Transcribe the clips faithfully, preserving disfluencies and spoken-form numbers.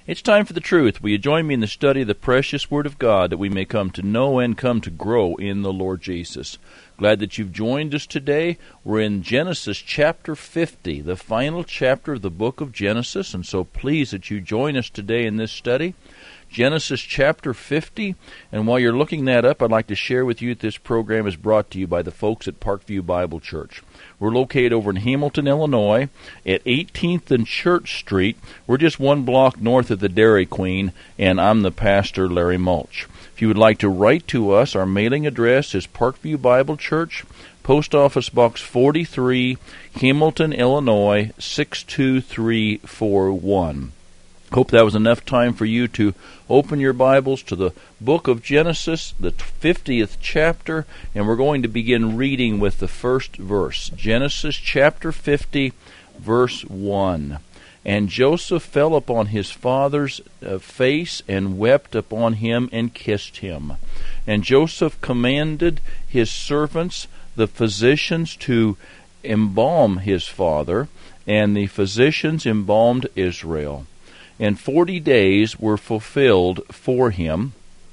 It's time for the truth. Will you join me in the study of the precious Word of God that we may come to know and come to grow in the Lord Jesus? Glad that you've joined us today. We're in Genesis chapter fifty, the final chapter of the book of Genesis, and so pleased that you join us today in this study. Genesis chapter fifty, and while you're looking that up, I'd like to share with you that this program is brought to you by the folks at Parkview Bible Church. We're located over in Hamilton, Illinois, at eighteenth and Church Street. We're just one block north of the Dairy Queen, and I'm the pastor, Larry Mulch. If you would like to write to us, our mailing address is Parkview Bible Church, Post Office Box forty-three, Hamilton, Illinois, six two three four one. Hope that was enough time for you to open your Bibles to the book of Genesis, the fiftieth chapter, and we're going to begin reading with the first verse. Genesis chapter fifty, verse one. And Joseph fell upon his father's uh, face and wept upon him and kissed him. And Joseph commanded his servants, the physicians, to embalm his father, and the physicians embalmed Israel. And forty days were fulfilled for him,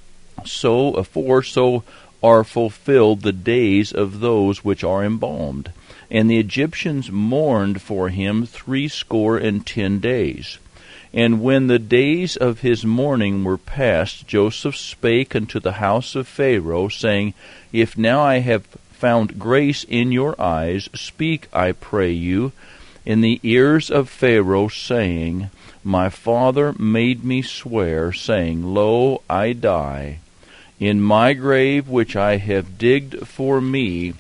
so for so are fulfilled the days of those which are embalmed. And the Egyptians mourned for him threescore and ten days. And when the days of his mourning were past, Joseph spake unto the house of Pharaoh, saying, If now I have found grace in your eyes, speak, I pray you, in the ears of Pharaoh, saying, My father made me swear, saying, Lo, I die. In my grave which I have digged for me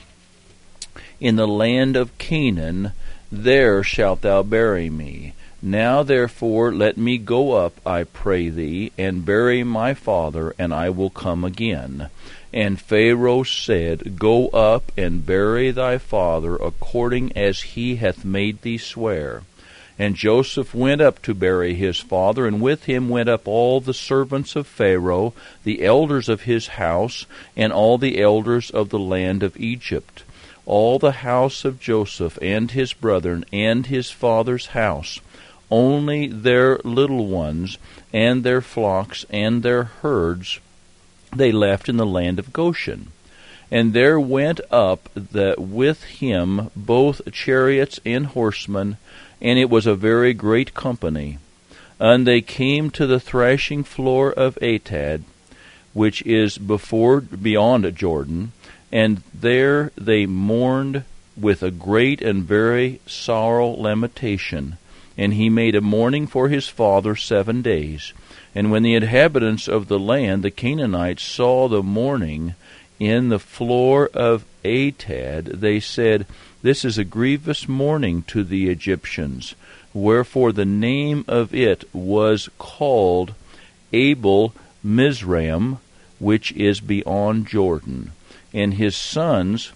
in the land of Canaan, there shalt thou bury me. Now therefore let me go up, I pray thee, and bury my father, and I will come again. And Pharaoh said, Go up and bury thy father, according as he hath made thee swear. And Joseph went up to bury his father, and with him went up all the servants of Pharaoh, the elders of his house, and all the elders of the land of Egypt. All the house of Joseph and his brethren and his father's house, only their little ones and their flocks and their herds they left in the land of Goshen. And there went up the, with him both chariots and horsemen, and it was a very great company. And they came to the thrashing floor of Atad, which is before beyond Jordan, and there they mourned with a great and very sorrow lamentation. And he made a mourning for his father seven days. And when the inhabitants of the land, the Canaanites, saw the mourning in the floor of Atad, they said, This is a grievous mourning to the Egyptians. Wherefore the name of it was called Abel Mizraim, which is beyond Jordan. And his sons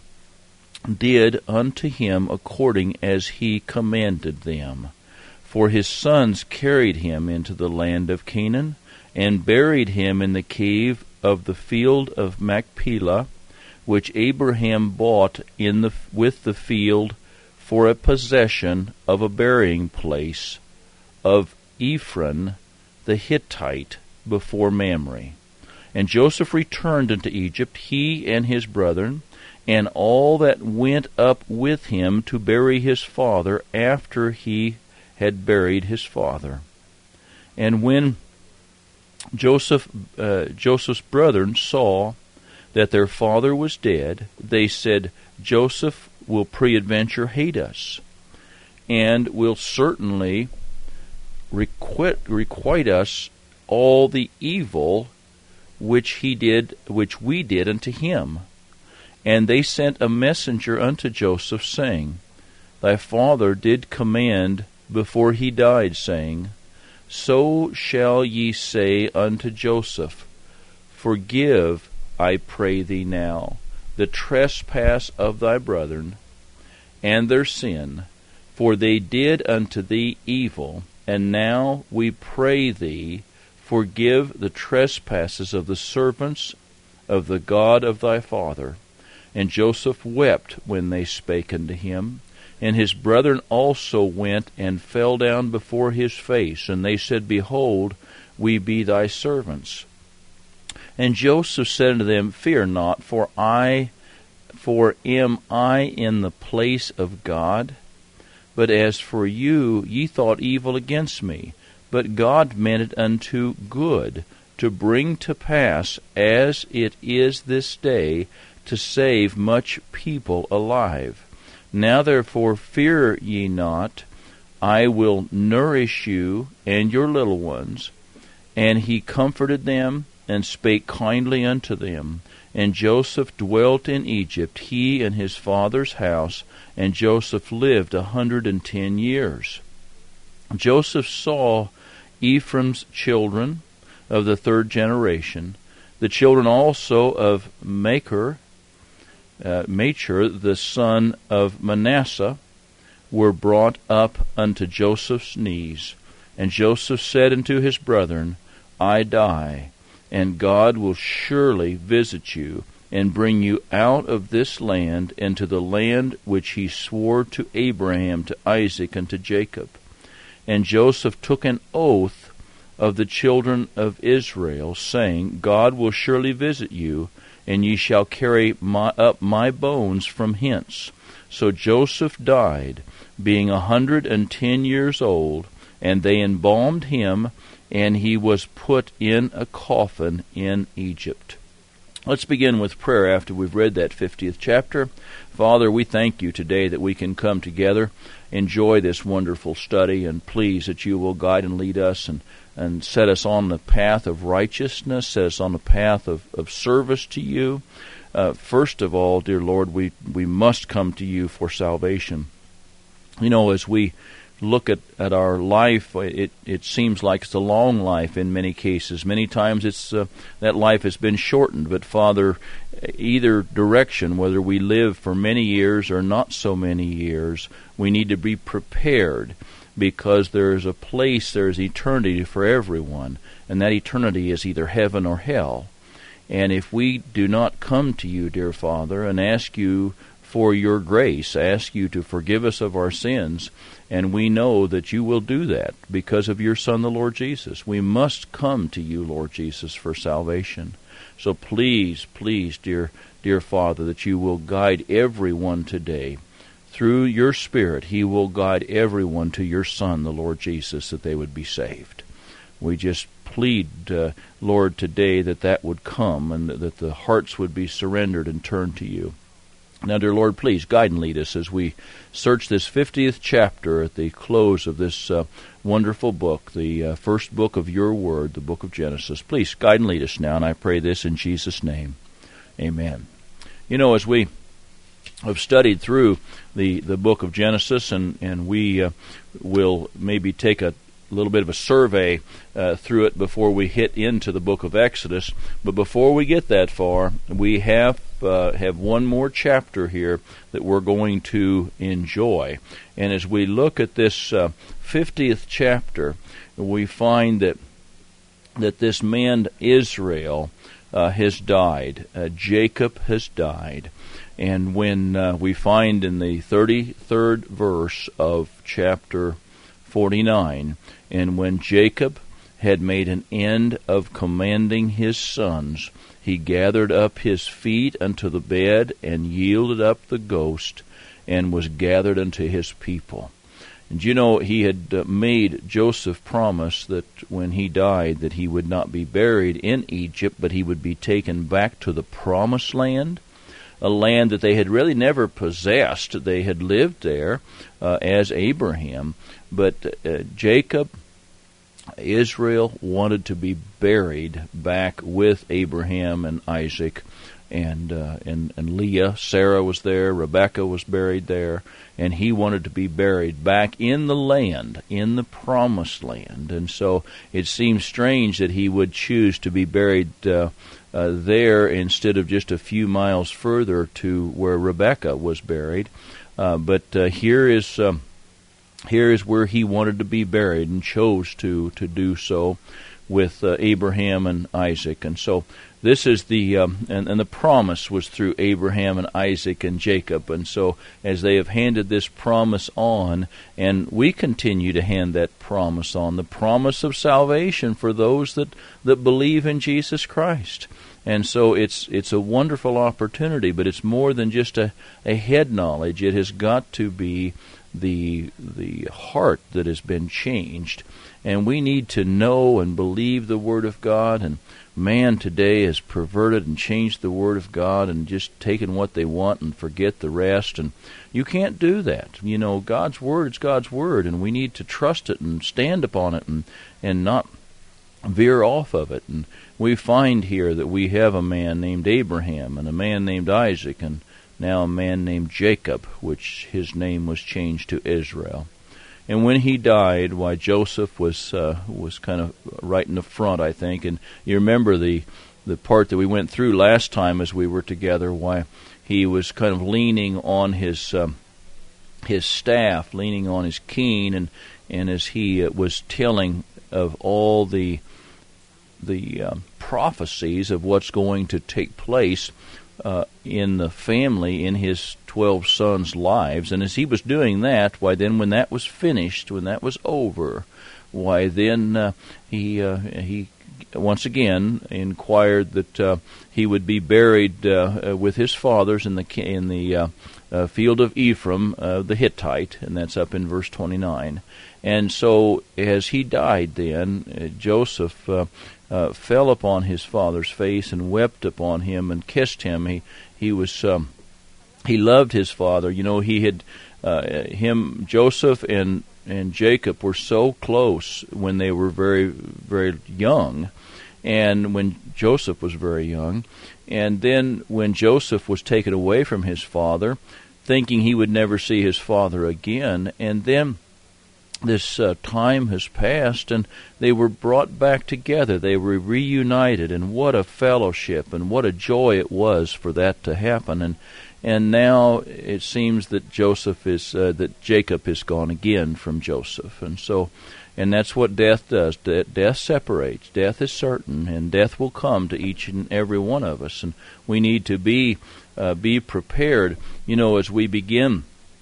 did unto him according as he commanded them. For his sons carried him into the land of Canaan, and buried him in the cave of the field of Machpelah, which Abraham bought in the with the field for a possession of a burying place of Ephron the Hittite before Mamre. And Joseph returned into Egypt, he and his brethren, and all that went up with him to bury his father after he had buried his father. And when Joseph, uh, Joseph's brethren saw that their father was dead, they said, Joseph will peradventure hate us, and will certainly requite, requite us all the evil which he did, which we did unto him. And they sent a messenger unto Joseph, saying, Thy father did command before he died, saying, So shall ye say unto Joseph, Forgive, I pray thee now, the trespass of thy brethren, and their sin, for they did unto thee evil, and now we pray thee, forgive the trespasses of the servants of the God of thy father. And Joseph wept when they spake unto him. And his brethren also went and fell down before his face, and they said, Behold, we be thy servants. And Joseph said unto them, Fear not, for I, for am I in the place of God? But as for you, ye thought evil against me, but God meant it unto good, to bring to pass, as it is this day, to save much people alive. Now therefore fear ye not, I will nourish you and your little ones. And he comforted them, and spake kindly unto them. And Joseph dwelt in Egypt, he and his father's house, and Joseph lived a hundred and ten years. Joseph saw Ephraim's children of the third generation, the children also of Machir, uh, Machir, the son of Manasseh, were brought up unto Joseph's knees. And Joseph said unto his brethren, I die, and God will surely visit you, and bring you out of this land into the land which he swore to Abraham, to Isaac, and to Jacob. And Joseph took an oath of the children of Israel, saying, God will surely visit you, and ye shall carry my, up my bones from hence. So Joseph died, being a hundred and ten years old, and they embalmed him, and he was put in a coffin in Egypt. Let's begin with prayer after we've read that fiftieth chapter. Father, we thank you today that we can come together, enjoy this wonderful study, and please that you will guide and lead us and, and set us on the path of righteousness, set us on the path of, of service to you. Uh, first of all, dear Lord, we, we must come to you for salvation. You know, as we look at, at our life, it, it seems like it's a long life in many cases. Many times it's uh, that life has been shortened. But Father, either direction, whether we live for many years or not so many years, we need to be prepared, because there is a place, there is eternity for everyone, and that eternity is either heaven or hell. And if we do not come to you, dear Father, and ask you for your grace, ask you to forgive us of our sins, and we know that you will do that because of your Son, the Lord Jesus. We must come to you, Lord Jesus, for salvation. So please, please, dear, dear Father, that you will guide everyone today. Through your Spirit, he will guide everyone to your Son, the Lord Jesus, that they would be saved. We just plead, uh, Lord, today that that would come, and that the hearts would be surrendered and turned to you. Now, dear Lord, please guide and lead us as we search this fiftieth chapter at the close of this uh, wonderful book, the uh, first book of your word, the book of Genesis. Please guide and lead us now, and I pray this in Jesus' name. Amen. You know, as we have studied through the, the book of Genesis, and, and we uh, will maybe take a a little bit of a survey uh, through it before we hit into the book of Exodus. But before we get that far, we have uh, have one more chapter here that we're going to enjoy. And as we look at this uh, fiftieth chapter, we find that that this man Israel uh, has died. Uh, Jacob has died. And when uh, we find in the thirty-third verse of chapter forty-nine, and when Jacob had made an end of commanding his sons, he gathered up his feet unto the bed, and yielded up the ghost, and was gathered unto his people. And you know, he had uh, made Joseph promise that when he died, that he would not be buried in Egypt, but he would be taken back to the promised land, a land that they had really never possessed. They had lived there uh, as Abraham, but uh, Jacob, Israel wanted to be buried back with Abraham and Isaac and, uh, and and Leah. Sarah was there, Rebekah was buried there, and he wanted to be buried back in the land, in the promised land. And so it seems strange that he would choose to be buried uh, uh, there instead of just a few miles further to where Rebekah was buried. Uh, but uh, here is um, here is where he wanted to be buried and chose to, to do so with uh, Abraham and Isaac. And so this is the, um, and, and the promise was through Abraham and Isaac and Jacob. And so as they have handed this promise on, and we continue to hand that promise on, the promise of salvation for those that, that believe in Jesus Christ. And so it's it's a wonderful opportunity, but it's more than just a, a head knowledge. It has got to be the the heart that has been changed. And we need to know and believe the Word of God. And man today has perverted and changed the Word of God and just taken what they want and forget the rest. And you can't do that. You know, God's Word is God's Word, and we need to trust it and stand upon it and, and not veer off of it. And we find here that we have a man named Abraham and a man named Isaac and now a man named Jacob, which his name was changed to Israel. And when he died, why, Joseph was uh, was kind of right in the front, I think. And you remember the the part that we went through last time as we were together, why he was kind of leaning on his um, his staff, leaning on his cane, and and as he uh, was telling of all the the um, prophecies of what's going to take place uh, in the family, in his twelve sons' lives. And as he was doing that, why then when that was finished, when that was over, why then uh, he uh, he once again inquired that uh, he would be buried uh, with his fathers in the in the uh, uh, field of Ephraim, uh, the Hittite, and that's up in verse twenty-nine. And so as he died then, uh, Joseph uh, uh, fell upon his father's face and wept upon him and kissed him. He he was um, he loved his father. You know, he had uh, him Joseph and and Jacob were so close when they were very very young, and when Joseph was very young, and then when Joseph was taken away from his father, thinking he would never see his father again, and then this uh, time has passed, and they were brought back together. They were reunited, and what a fellowship, and what a joy it was for that to happen. And and now it seems that Joseph is uh, that Jacob is gone again from Joseph, and so, and that's what death does. De- death separates. Death is certain, and death will come to each and every one of us, and we need to be uh, be prepared. You know, as we begin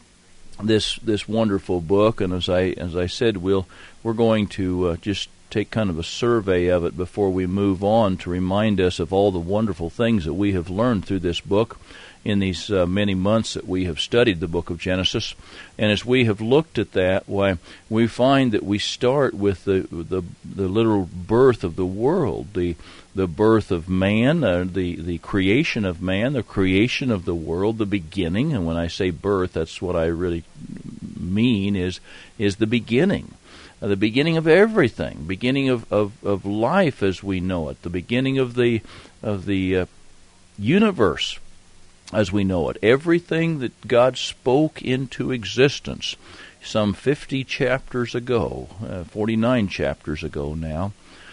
this this wonderful book, and as I as I said, we'll we're going to uh, just take kind of a survey of it before we move on, to remind us of all the wonderful things that we have learned through this book in these uh, many months that we have studied the book of Genesis. And as we have looked at that, why, we find that we start with the the, the literal birth of the world, the the birth of man, uh, the, the creation of man, the creation of the world, the beginning. And when I say birth, that's what I really mean, is is the beginning. Uh, the beginning of everything, beginning of, of, of life as we know it, the beginning of the of the uh, universe as we know it. Everything that God spoke into existence some fifty chapters ago, uh, forty-nine chapters ago now,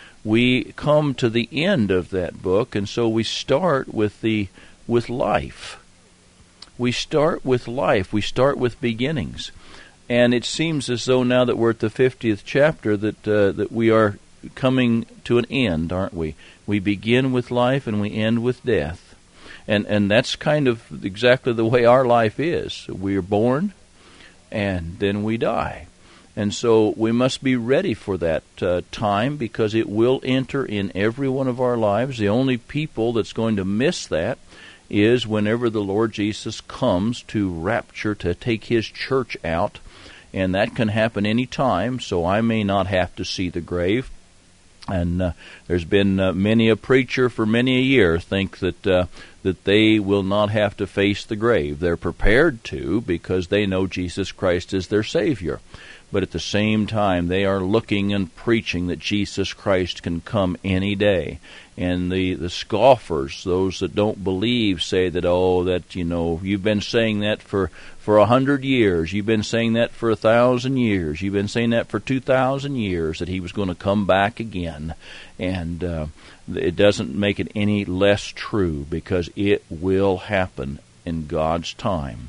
we come to the end of that book, and so we start with the with life. We start with life. We start with beginnings. And it seems as though now that we're at the fiftieth chapter that uh, that we are coming to an end, aren't we? We begin with life and we end with death. And and that's kind of exactly the way our life is. We are born and then we die. And so we must be ready for that uh, time, because it will enter in every one of our lives. The only people that's going to miss that is whenever the Lord Jesus comes to rapture, to take His church out. And that can happen any time, so I may not have to see the grave. And uh, there's been uh, many a preacher for many a year think that uh, that they will not have to face the grave. They're prepared to, because they know Jesus Christ is their Savior. But at the same time, they are looking and preaching that Jesus Christ can come any day. And the, the scoffers, those that don't believe, say that, oh, that, you know, you've been saying that for, for a hundred years. You've been saying that for a thousand years. You've been saying that for two thousand years, that He was going to come back again. And uh, it doesn't make it any less true, because it will happen in God's time.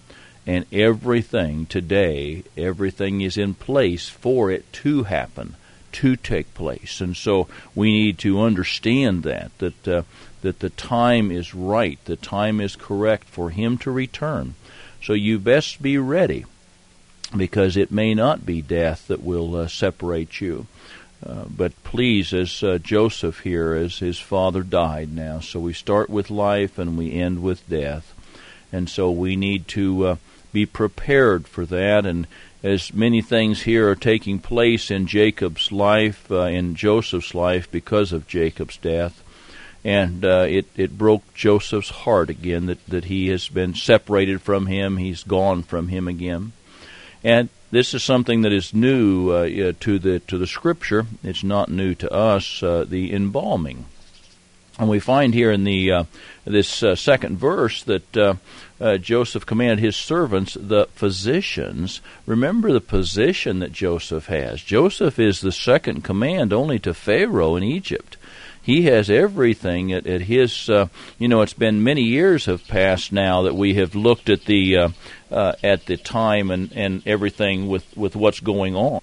And everything today, everything is in place for it to happen, to take place. And so we need to understand that, that, uh, that the time is right, the time is correct for Him to return. So you best be ready, because it may not be death that will uh, separate you. Uh, but please, as uh, Joseph here, as his father died now, so we start with life and we end with death. And so we need to uh, be prepared for that. And as many things here are taking place in Jacob's life, uh, in Joseph's life, because of Jacob's death, and uh, it, it broke Joseph's heart again, that, that he has been separated from him, he's gone from him again. And this is something that is new uh, to the to the Scripture. It's not new to us, uh, the embalming. And we find here in the uh, this uh, second verse that uh, uh, Joseph commanded his servants, the physicians. Remember the position that Joseph has. Joseph is the second command only to Pharaoh in Egypt. He has everything at, at his, uh, you know, it's been many years have passed now that we have looked at the uh, uh, at the time and, and everything with, with what's going on.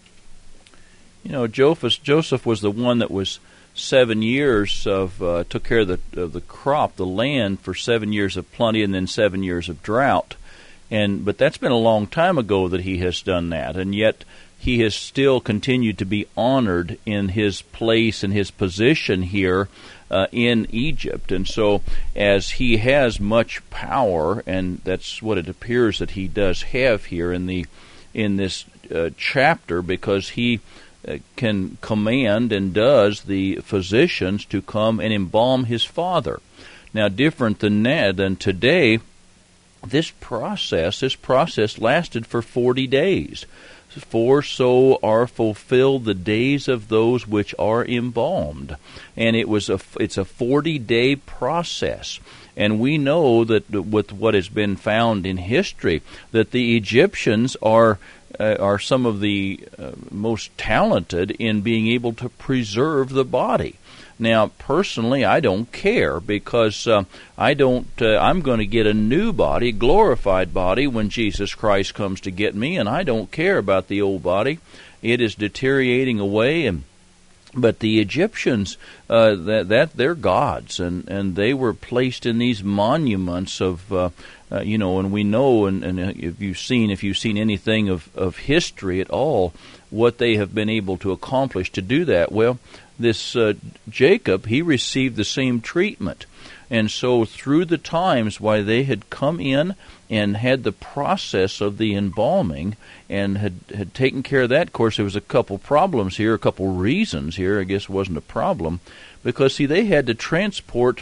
You know, Joseph, Joseph was the one that was seven years of, uh, took care of the, of the crop, the land, for seven years of plenty and then seven years of drought. And but that's been a long time ago that he has done that, and yet he has still continued to be honored in his place and his position here uh, in Egypt. And so as he has much power, and that's what it appears that he does have here in the in this uh, chapter, because he uh, can command and does the physicians to come and embalm his father. Now, different than that, than today, this process, this process lasted for forty days. For so are fulfilled the days of those which are embalmed. And it was a, it's a forty-day process. And we know that with what has been found in history, that the Egyptians are uh, are some of the uh, most talented in being able to preserve the body. Now, personally, I don't care, because uh, I don't. Uh, I'm going to get a new body, glorified body, when Jesus Christ comes to get me, and I don't care about the old body. It is deteriorating away, and but the Egyptians, uh, that that they're gods, and, and they were placed in these monuments of, uh, uh, you know, and we know, and, and if you've seen if you've seen anything of of history at all, what they have been able to accomplish to do that. Well, this uh, Jacob, he received the same treatment. And so through the times why they had come in and had the process of the embalming and had, had taken care of that, of course, there was a couple problems here, a couple reasons here, I guess it wasn't a problem, because, see, they had to transport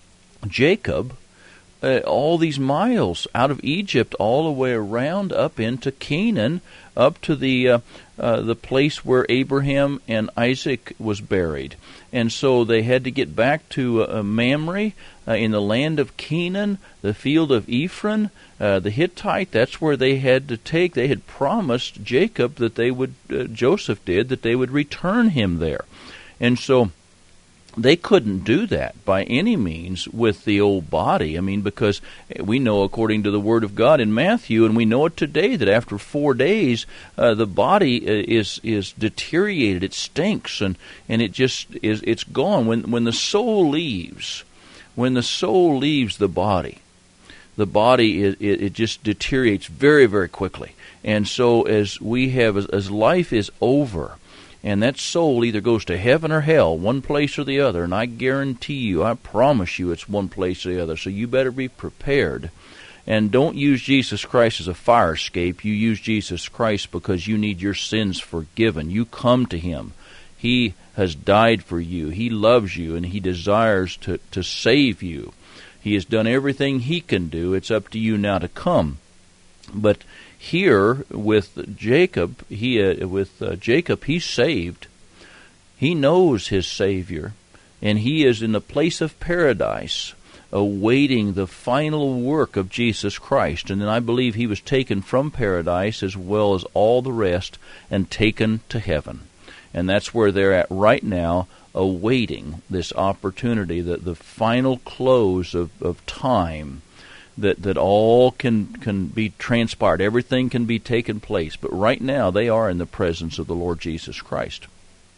Jacob uh, all these miles out of Egypt all the way around up into Canaan, up to the uh, uh, the place where Abraham and Isaac was buried. And so they had to get back to uh, Mamre uh, in the land of Canaan, the field of Ephron, uh, the Hittite. That's where they had to take. They had promised Jacob that they would, uh, Joseph did, that they would return him there. And so they couldn't do that by any means with the old body. I mean, because we know, according to the Word of God in Matthew, and we know it today, that after four days, uh, the body is is deteriorated. It stinks, and, and it just is. It's gone. When when the soul leaves, when the soul leaves the body, the body it it, it just deteriorates very very quickly. And so as we have as, as life is over, and that soul either goes to heaven or hell, one place or the other. And I guarantee you, I promise you, it's one place or the other. So you better be prepared. And don't use Jesus Christ as a fire escape. You use Jesus Christ because you need your sins forgiven. You come to Him. He has died for you. He loves you, and He desires to, to save you. He has done everything He can do. It's up to you now to come. But here with Jacob, he uh, with uh, Jacob, he's saved. He knows his Savior, and he is in the place of paradise, awaiting the final work of Jesus Christ. And then I believe he was taken from paradise as well as all the rest and taken to heaven. And that's where they're at right now, awaiting this opportunity, the, the final close of, of time, that, that all can, can be transpired. Everything can be taken place. But right now, they are in the presence of the Lord Jesus Christ.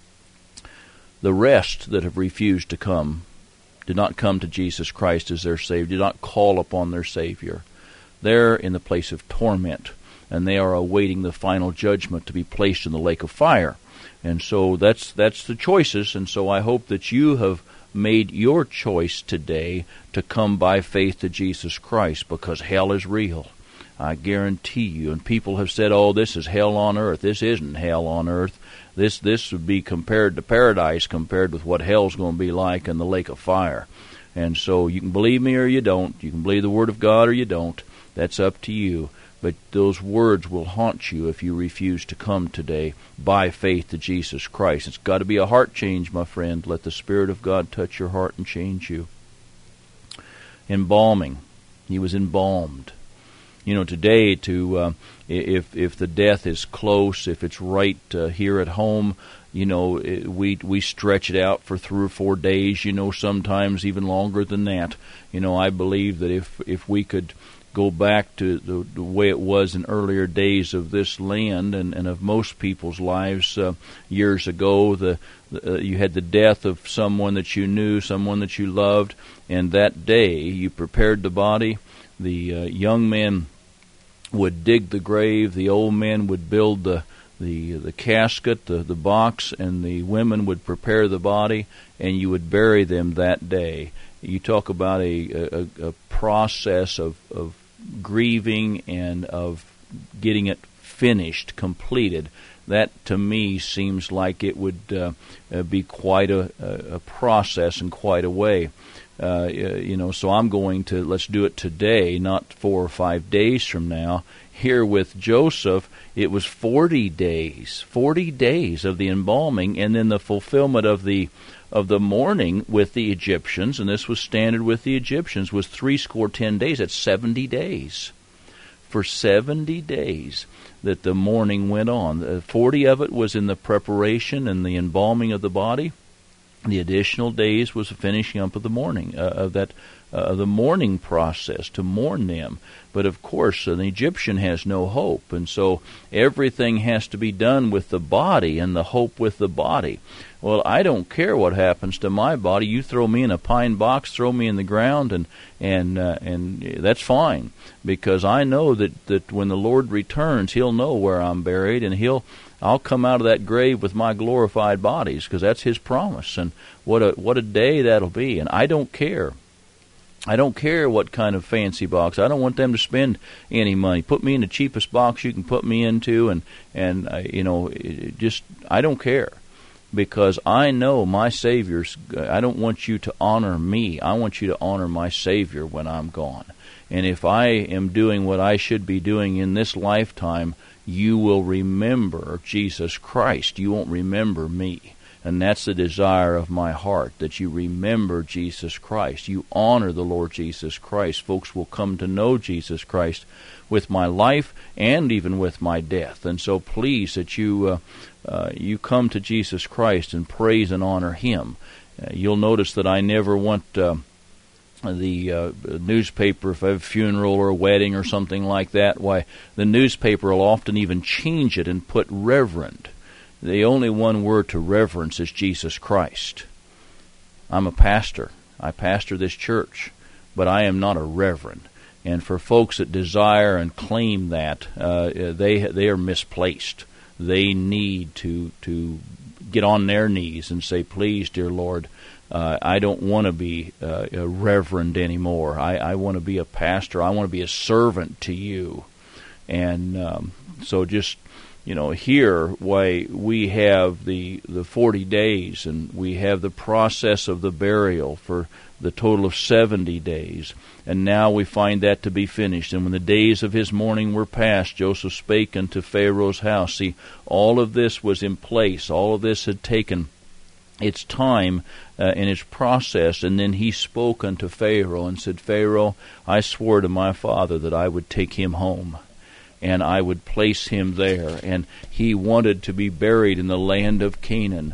The rest that have refused to come, did not come to Jesus Christ as their Savior, did not call upon their Savior. They're in the place of torment, and they are awaiting the final judgment to be placed in the lake of fire. And so that's that's the choices, and so I hope that you have made your choice today to come by faith to Jesus Christ, because hell is real. I guarantee you. And people have said, oh, this is hell on earth. This isn't hell on earth. This this would be compared to paradise compared with what hell's going to be like in the lake of fire. And so you can believe me or you don't. You can believe the Word of God or you don't. That's up to you. But those words will haunt you if you refuse to come today by faith to Jesus Christ. It's got to be a heart change, my friend. Let the Spirit of God touch your heart and change you. Embalming. He was embalmed. You know, today, to uh, if if the death is close, if it's right uh, here at home, you know, it, we we stretch it out for three or four days. You know, sometimes even longer than that. You know, I believe that if if we could go back to the, the way it was in earlier days of this land and, and of most people's lives uh, years ago, the, the uh, you had the death of someone that you knew, someone that you loved, and that day you prepared the body. The uh, young men would dig the grave, the old men would build the the the casket, the, the box, and the women would prepare the body, and you would bury them that day. You talk about a, a, a process of, of grieving and of getting it finished, completed. That, to me, seems like it would uh, uh, be quite a, a process and quite a way. Uh, you know, so I'm going to, let's do it today, not four or five days from now. Here with Joseph, it was forty days, forty days of the embalming, and then the fulfillment of the of the mourning with the Egyptians, and this was standard with the Egyptians, was three score ten days. That's seventy days. For seventy days that the mourning went on. Uh, forty of it was in the preparation and the embalming of the body. The additional days was the finishing up of the mourning, uh, of that, uh, the mourning process, to mourn them. But of course, an Egyptian has no hope, and so everything has to be done with the body and the hope with the body. Well, I don't care what happens to my body. You throw me in a pine box, throw me in the ground, and and uh, and that's fine, because I know that, that when the Lord returns, He'll know where I'm buried, and He'll I'll come out of that grave with my glorified bodies, because that's His promise. And what a what a day that'll be. And I don't care. I don't care what kind of fancy box. I don't want them to spend any money. Put me in the cheapest box you can put me into, and and uh, you know, it just I don't care, because I know my Savior's. I don't want you to honor me. I want you to honor my Savior when I'm gone. And if I am doing what I should be doing in this lifetime, you will remember Jesus Christ. You won't remember me. And that's the desire of my heart, that you remember Jesus Christ. You honor the Lord Jesus Christ. Folks will come to know Jesus Christ with my life and even with my death. And so please, that you uh, uh, you come to Jesus Christ and praise and honor Him. Uh, you'll notice that I never want uh, the uh, newspaper, if I have a funeral or a wedding or something like that, why, the newspaper will often even change it and put Reverend. The only one word to reverence is Jesus Christ. I'm a pastor. I pastor this church, but I am not a reverend. And for folks that desire and claim that, uh, they they are misplaced. They need to to get on their knees and say, please, dear Lord, uh, I don't want to be uh, a reverend anymore. I, I want to be a pastor. I want to be a servant to you. And um, so just... You know, here, why we have the, the forty days, and we have the process of the burial for the total of seventy days. And now we find that to be finished. And when the days of his mourning were past, Joseph spake unto Pharaoh's house. See, all of this was in place. All of this had taken its time uh, and its process. And then he spoke unto Pharaoh and said, Pharaoh, I swore to my father that I would take him home, and I would place him there. And he wanted to be buried in the land of Canaan.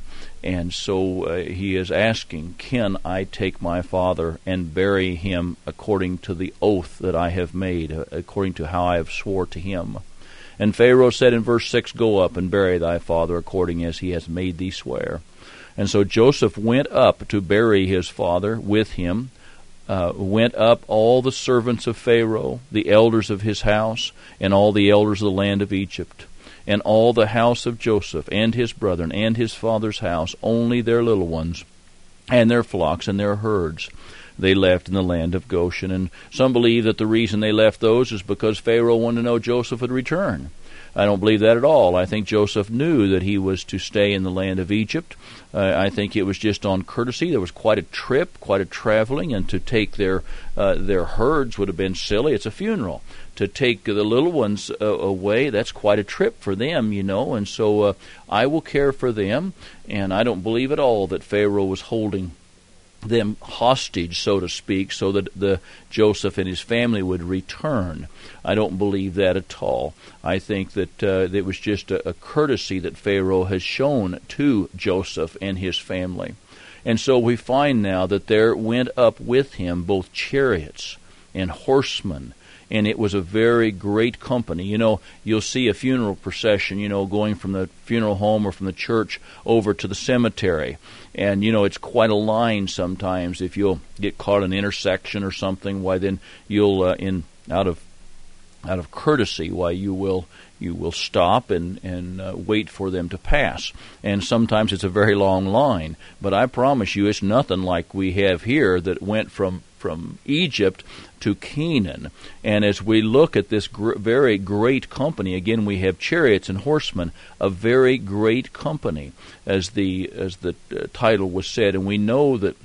And so uh, he is asking, can I take my father and bury him according to the oath that I have made, uh, according to how I have swore to him? And Pharaoh said in verse six, go up and bury thy father according as he has made thee swear. And so Joseph went up to bury his father with him, uh, went up all the servants of Pharaoh, the elders of his house, and all the elders of the land of Egypt, and all the house of Joseph, and his brethren, and his father's house, only their little ones, and their flocks, and their herds, they left in the land of Goshen. And some believe that the reason they left those is because Pharaoh wanted to know Joseph would return. I don't believe that at all. I think Joseph knew that he was to stay in the land of Egypt. Uh, I think it was just on courtesy. There was quite a trip, quite a traveling, and to take their uh, their herds would have been silly. It's a funeral. To take the little ones uh, away, that's quite a trip for them, you know, and so uh, I will care for them, and I don't believe at all that Pharaoh was holding them hostage, so to speak, so that the Joseph and his family would return. I don't believe that at all. I think that uh, it was just a, a courtesy that Pharaoh has shown to Joseph and his family. And so we find now that there went up with him both chariots and horsemen, and it was a very great company. You know, you'll see a funeral procession, you know, going from the funeral home or from the church over to the cemetery. And, you know, it's quite a line sometimes. If you'll get caught in an intersection or something, why then you'll, uh, in out of out of courtesy, why you will you will stop and, and uh, wait for them to pass. And sometimes it's a very long line. But I promise you, it's nothing like we have here that went from from Egypt to Canaan. And as we look at this gr- very great company, again we have chariots and horsemen, a very great company, as the as the uh, title was said. And we know that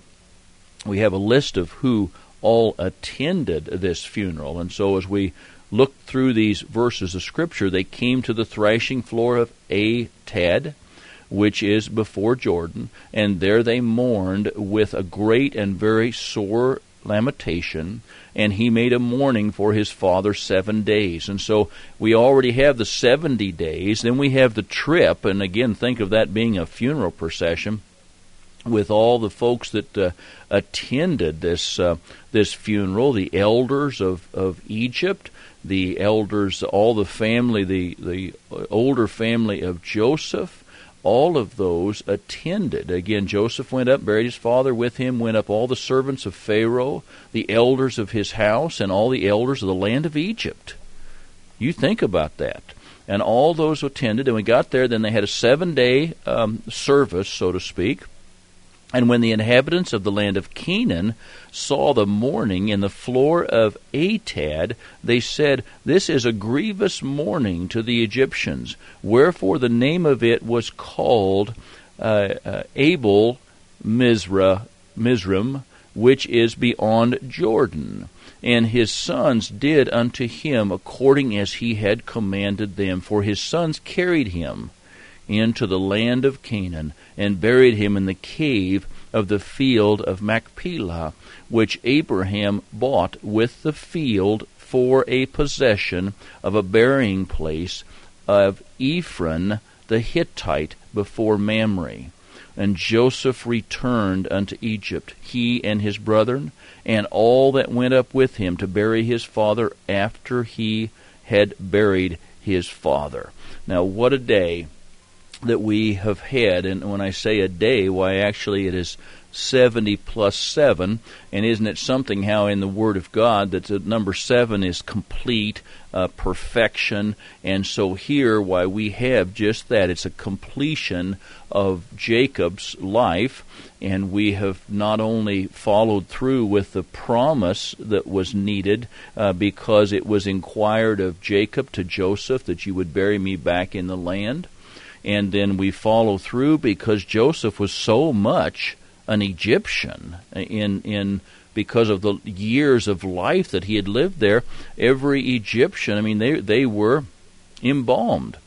we have a list of who all attended this funeral. And so as we look through these verses of Scripture, they came to the threshing floor of Atad, which is before Jordan, and there they mourned with a great and very sore lamentation, and he made a mourning for his father seven days. And so we already have the seventy days, then we have the trip, and again, think of that being a funeral procession with all the folks that uh, attended this uh, this funeral, the elders of, of Egypt, the elders, all the family, the, the older family of Joseph, all of those attended. Again, Joseph went up, buried his father with him, went up all the servants of Pharaoh, the elders of his house, and all the elders of the land of Egypt. You think about that. And all those attended, and we got there, then they had a seven-day um, service, so to speak. And when the inhabitants of the land of Canaan saw the mourning in the floor of Atad, they said, this is a grievous mourning to the Egyptians. Wherefore the name of it was called uh, uh, Abel Mizra, Mizraim, which is beyond Jordan. And his sons did unto him according as he had commanded them. For his sons carried him into the land of Canaan, and buried him in the cave of the field of Machpelah, which Abraham bought with the field for a possession of a burying place of Ephron the Hittite before Mamre. And Joseph returned unto Egypt, he and his brethren, and all that went up with him to bury his father after he had buried his father. Now, what a day that we have had, and when I say a day, why actually it is seventy plus seven, and isn't it something how in the Word of God that the number seven is complete, uh, perfection, and so here why we have just that, it's a completion of Jacob's life, and we have not only followed through with the promise that was needed, uh, because it was inquired of Jacob to Joseph that you would bury me back in the land. And then we follow through because Joseph was so much an Egyptian in in because of the years of life that he had lived there. Every Egyptian, I mean, they they were embalmed.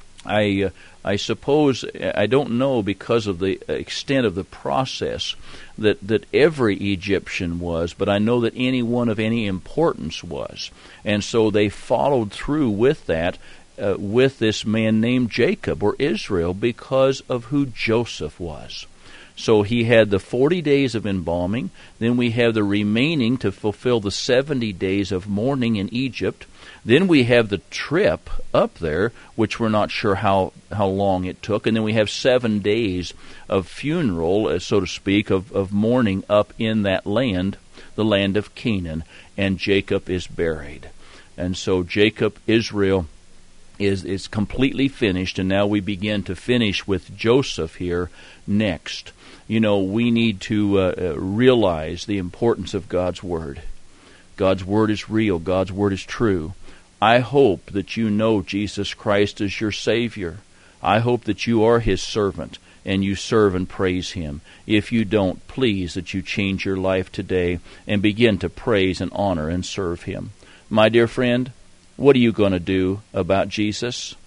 I uh, I suppose, I don't know because of the extent of the process that, that every Egyptian was, but I know that anyone of any importance was. And so they followed through with that. uh, with this man named Jacob or Israel because of who Joseph was. So he had the forty days of embalming. Then we have the remaining to fulfill the seventy days of mourning in Egypt. Then we have the trip up there, which we're not sure how, how long it took. And then we have seven days of funeral, so to speak, of, of mourning up in that land, the land of Canaan. And Jacob is buried. And so Jacob, Israel, is, is completely finished. And now we begin to finish with Joseph here next. You know, we need to uh, realize the importance of God's Word. God's Word is real. God's Word is true. I hope that you know Jesus Christ as your Savior. I hope that you are His servant and you serve and praise Him. If you don't, please that you change your life today and begin to praise and honor and serve Him. My dear friend, what are you going to do about Jesus?